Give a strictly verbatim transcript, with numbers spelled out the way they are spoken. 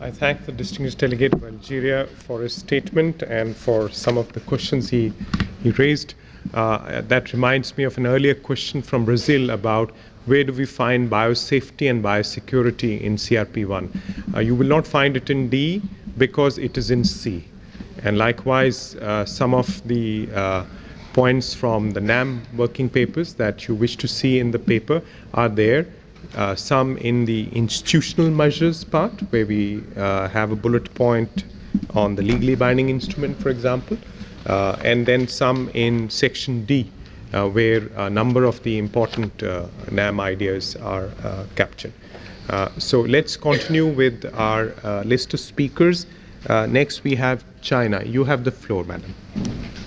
I thank the distinguished delegate of Algeria for his statement and for some of the questions he, he raised. Uh, that reminds me of an earlier question from Brazil about where do we find biosafety and biosecurity in C R P one. Uh, you will not find it in D because it is in C. And likewise, uh, some of the uh, points from the NAM working papers that you wish to see in the paper are there. Uh, some in the institutional measures part, where we uh, have a bullet point on the legally binding instrument, for example, uh, and then some in section D, uh, where a number of the important uh, NAM ideas are uh, captured. Uh, so let's continue with our uh, list of speakers. Uh, next, we have China. You have the floor, madam.